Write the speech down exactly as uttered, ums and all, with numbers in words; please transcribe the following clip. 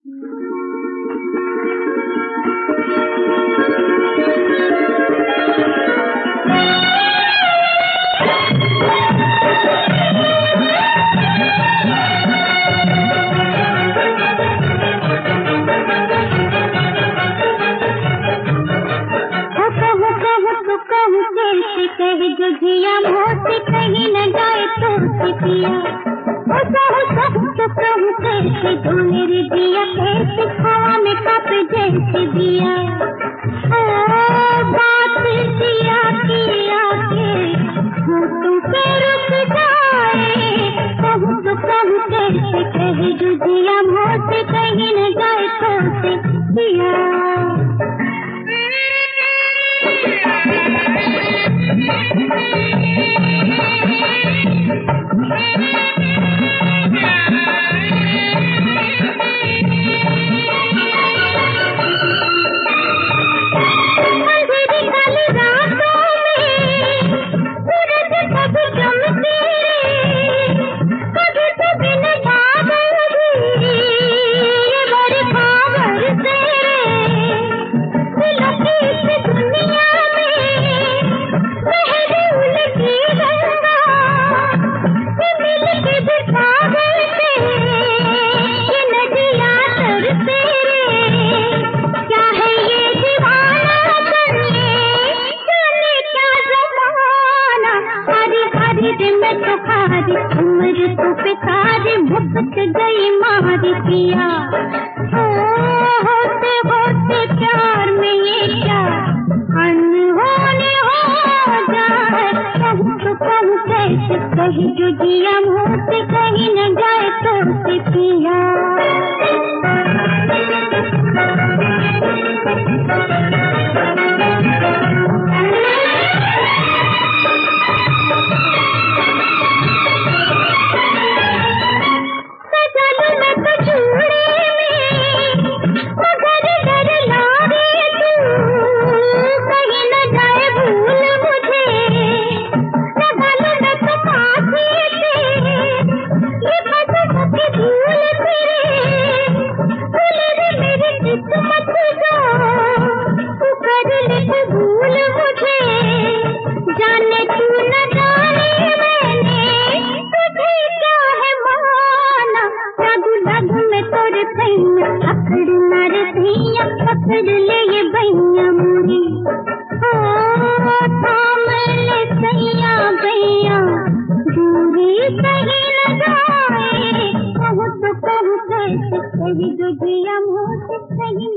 जिया मोती कहीं न जाए तो पिया, ओ कहूँ कहूँ तो कहूँ कैसे तू मेरी दिया, कैसे हवा में कप जैसे दिया। ओ बात दिया किया के होठों पे रुक जाए, कहूँ तो कहूँ कैसे कहे जो जिया मोती कहीं न जाए तो पिया। गई मारी पिया, होते होते प्यार में ये क्या अनहोनी हो जाए। कहूँ तो कहूँ कैसे कही जो जिया मुँह से कहीं न जाए तो पिया। पकड़ ले ये भैया मुरी, थाम ले सैया भैया दूरी कहीं न जाए। कहूँ तो कहूँ कैसे कही जो जिया मुँह से कहीं